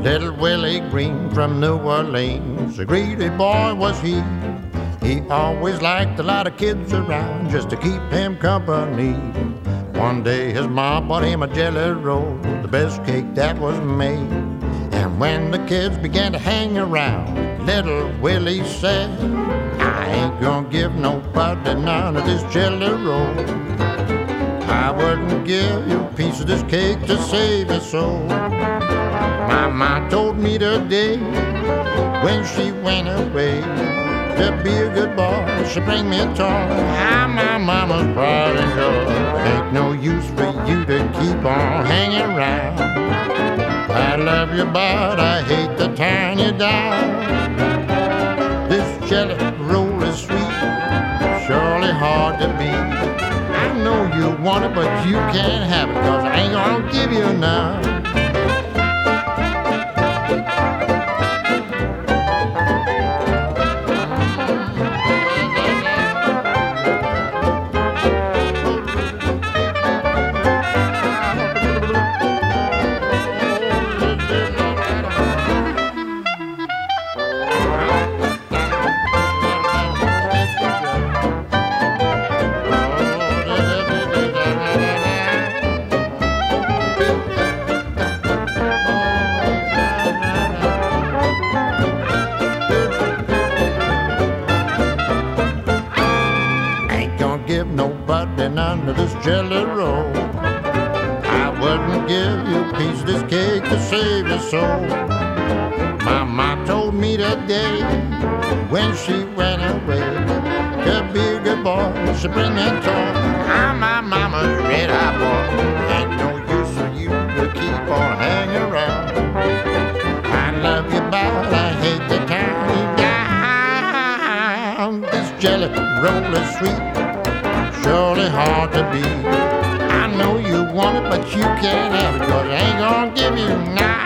Little Willie Green from New Orleans, a greedy boy was he. He always liked a lot of kids around just to keep him company. One day his mom bought him a jelly roll, the best cake that was made. And when the kids began to hang around, little Willie said, I ain't gonna give nobody none of this jelly roll. I wouldn't give you a piece of this cake to save your soul. My mom told me today when she went away to be a good boy, she bring me a toy. I'm my mama's pride and joy. Ain't no use for you to keep on hanging around. I love you, but I hate to turn you down. This jelly roll is sweet, surely hard to beat. I know you want it, but you can't have it, 'cause I ain't gonna give you none. Nobody none of this jelly roll. I wouldn't give you a piece of this cake to save your soul. Mama told me today when she went away to be a good boy, she bring me a toy. I'm my mama's red-eye boy. Ain't no use for you to keep on hanging around. I love you, but I hate to turn you down. This jelly roll is sweet, surely hard to beat. I know you want it, but you can't have it, 'cause I ain't gonna give you none.